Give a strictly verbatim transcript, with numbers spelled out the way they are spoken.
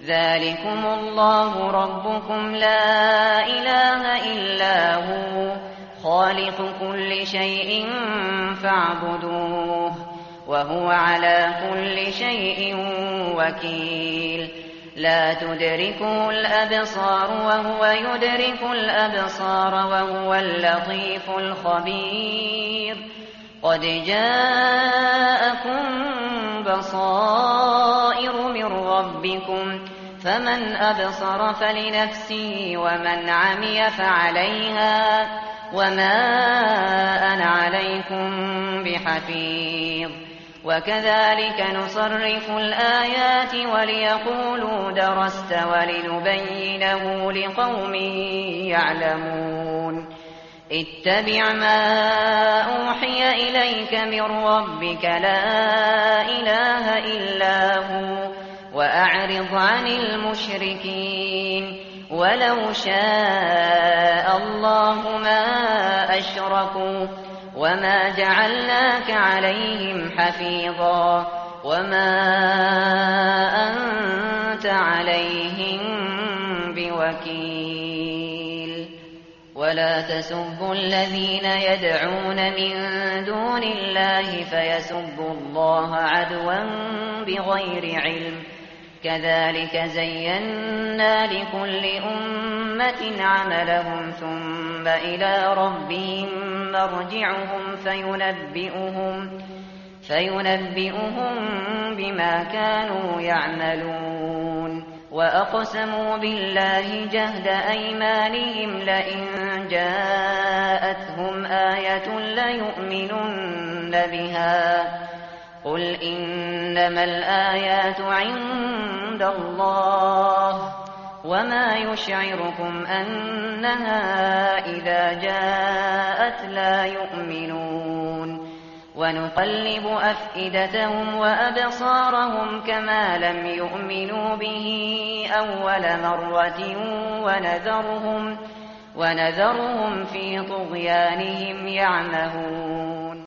ذلكم الله ربكم لا إله إلا هو خالق كل شيء فاعبدوه وهو على كل شيء وكيل لا تدركه الأبصار وهو يدرك الأبصار وهو اللطيف الخبير قد جاءكم بصائر من ربكم فمن أبصر فلنفسه ومن عمي فعليها وما أنا عليكم بحفيظ وكذلك نصرف الآيات وليقولوا درست ولنبينه لقوم يعلمون اتبع ما أوحي إليك من ربك لا إله إلا هو وأعرض عن المشركين ولو شاء الله ما أشركوا وما جعلناك عليهم حفيظا وما أنت عليهم بوكيل ولا تسبوا الذين يدعون من دون الله فيسبوا الله عدوا بغير علم كذلك زينا لكل أمة عملهم ثم إلى ربهم مرجعهم فينبئهم, فينبئهم بما كانوا يعملون وأقسموا بالله جهد أيمانهم لئن جاءتهم آية ليؤمنن بها قل إنما الآيات عند الله وما يشعركم أنها إذا جاءت لا يؤمنون ونقلب أفئدتهم وأبصارهم كما لم يؤمنوا به أول مرة ونذرهم, ونذرهم في طغيانهم يعمهون